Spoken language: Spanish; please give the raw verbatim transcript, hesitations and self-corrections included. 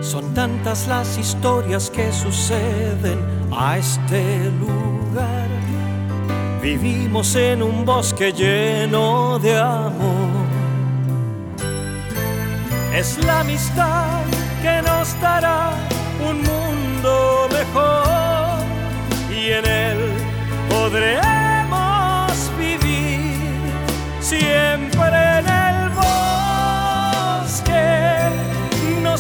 Son tantas las historias que suceden a este lugar. Vivimos en un bosque lleno de amor. Es la amistad que nos dará un mundo mejor.